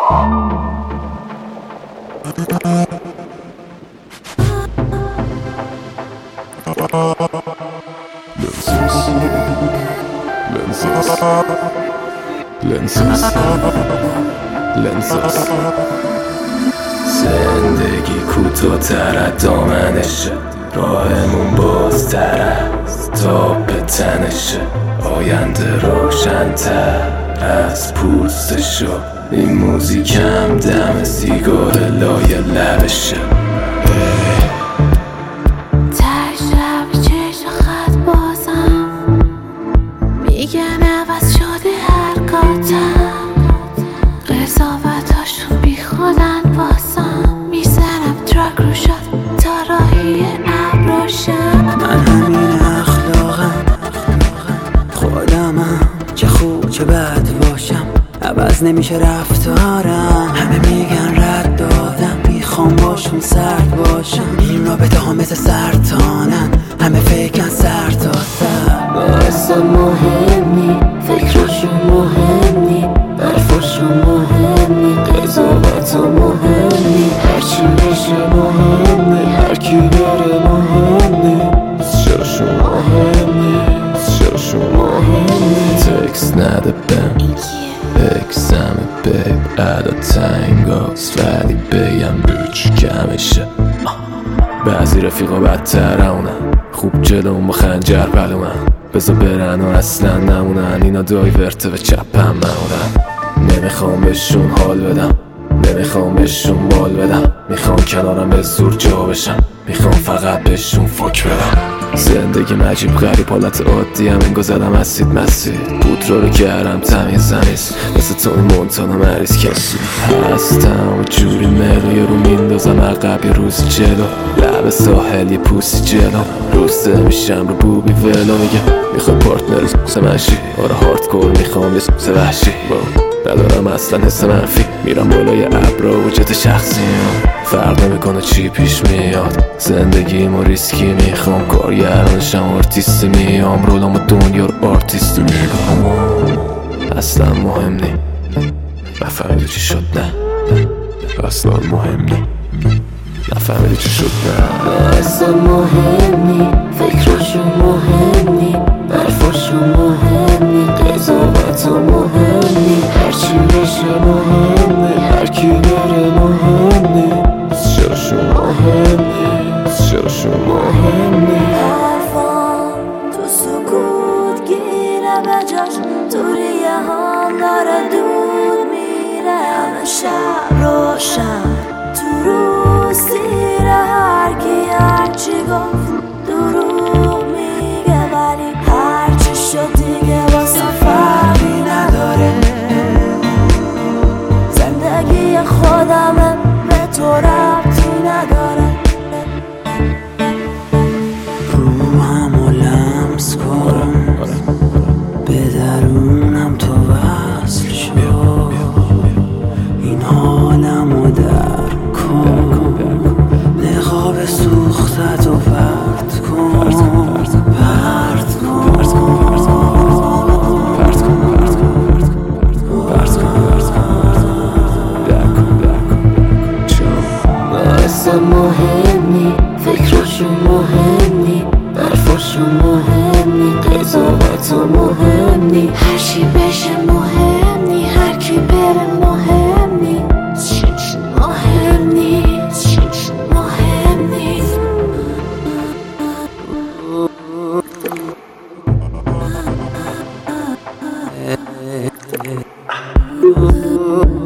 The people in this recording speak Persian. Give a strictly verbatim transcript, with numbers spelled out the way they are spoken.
زندگی کوتاه‌تر از دامنشه، راهمون بازتر از تاب تنشه، آینده روشن‌تر از پوستشو، این موزیکم دم سیگار لای لبشه. قضاوتاشون بی خودن واسم، میزنم ترک رو شد تا راهی ابراشم. من همین اخلاقم، خودمم، چه خوب چه بد باشم عوض نمیشه رفتارم. همه میگن رد دادم، میخوام باشون سرد باشم. این رابطه ها مثل سرطانن، همه فکرن سر تا سر. اصلا مهم نی، فکرشون مهم نی، حرفشون مهم نی، قضاوتم مهم نی، هرچی بشه مهم نی، هرکی بره مهم نی، چراشون مهم نی، چراشون مهم نی. تکس نده بهم اکسم بیب ادا تنگاست، ولی بگم روچ کمشه. بعضی رفیقا بدتر اونن، خوب جلوم با خنجر پلومن، بذار برن و اصلا نمونن. اینا دایورته و چپم نمونن. نمیخوام بهشون حال بدم، نمیخوام بهشون بال بدم، میخوام کنارم به زور جا بشم، میخوام فقط بهشون فک بدم. زندگی عجیب غریب، حالت عادی هم انگار زدم اسید مسید، پودرا رو کردم تمیز زمیز، مثل تو این مونتانا مریض کسی هستم و جوری ملو، یه رو میندازم عقب یه روز جلو، لب ساحل یه پوسی جلو، روسته میشم رو بوبی ولو. میگه میخوای پارتنر سمشی، آره هاردکور میخوام یه سه وحشی، ندارم اصلا حس منفی، میرم بالای ابرا و جت شخصیم، فرق نمیکنه چی پیش میاد. زندگیمو ریسکی میخوام، کارگردانشم آرتیستی، میام رولامو دنیا رو آرتیستی میگم. اصلا مهم نی، نفهمیدی چی شد نه، اصلا مهم نی، نفهمیدی چی شد نه. اصلا مهم نی، فکرشون مهم نی، حرفشون مهم نی، قضاوتم مهم نی، هرچی بشه مهم نی، هرکی بره مهم نی، چراشون مهم نی، چراشون مهم نی. حرفام تو سکوت گیره به جاش، تو ریه هم داره دود میره، همه شب روشن تو روز سیره، هرکی هرچی گفت دروغ میگه، ولی هرچی شد دیگه واسه فرقی نداره. زندگی خودمه، به تو ربطی نداره. روحمو لمس کن، به درونم تو وصل شو، این حالمو درک کن، نقاب سوختت و پرت کن، پرت کن. اصلا مهم نی، فکرشون مهم نی، حرفشون مهم نی، قضاوتم مهم نی، هرچی بشه مهم نی، هرکی بره مهم نی، مهم نی، مهم نی. Oh